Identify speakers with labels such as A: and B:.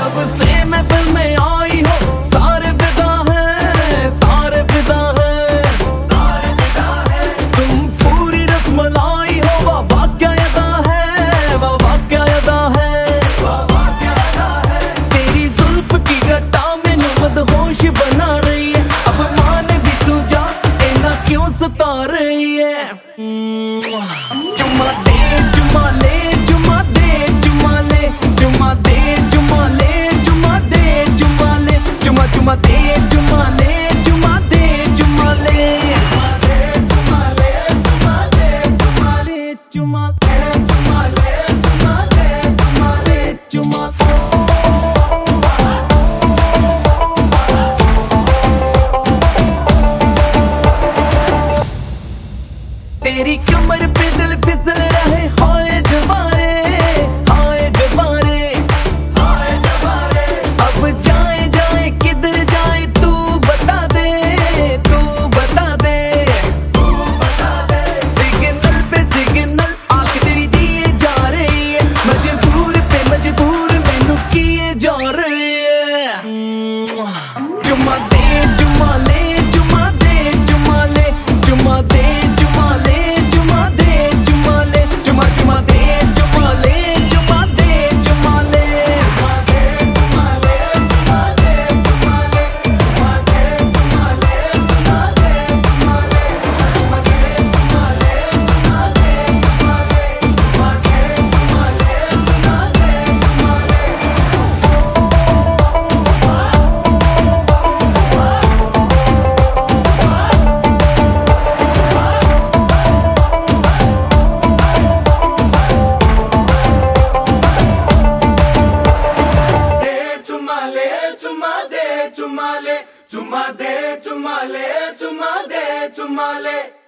A: जब से महफिल में आई हो सारे फिदा हैं, सारे फिदा हैं, सारे फिदा हैं। तुम पूरी रसमलाई हो, वाह वाह क्या अदा है, वाह वाह क्या अदा है, वाह वाह क्या अदा है। तेरी जुल्फ की गट्टा मैनू मदहोश बना रही है, अब मान भी तू जा इन्ना क्यों सता रही है। चुम्मा दे चुम्मा ले, चुम्मा दे चुम्मा ले, चुम्मा दे चुम्मा ले, चुम्मा दे चुम्मा ले, चुम्मा चुम्मा दे चुम्मा ले, चुम्मा दे चुम्मा ले, चुम्मा ले, चुम्मा दे चुम्मा ले, चुम्मा दे चुम्मा ले, चुम्मा दे चुम्मा ले, चुम्मा। तेरी कमर पे दिल फिसल रहे, हाय जवारे, हाय जवारे, हाय जवारे। अब जाए जाए किधर जाए तू बता दे, तू बता दे, तू बता दे। सिग्नल पे सिग्नल आंख तेरी दिए जा रही है, मजबूर पे मजबूर मैनू किए जा रही है। चुम्मा दे चुम्मा ले, चुम्मा दे चुम्मा ले, चुम्मा दे चुम्मा ले, चुम्मा दे चुम्मा ले, चुम्मा चुम्मा दे चुम्मा ले, चुम्मा दे चुम्मा ले, चुम्मा दे चुम्मा ले, चुम्मा दे चुम्मा ले, चुम्मा दे चुम्मा ले, चुम्मा दे चुम्मा ले, चुम्मा दे चुम्मा ले, चुम्मा दे चुम्मा ले, चुम्मा दे चुम्मा ले, चुम्मा चुम्मा दे चुम्मा ले, चुम्मा दे चुम्मा ले, चुम्मा दे चुम्मा ले।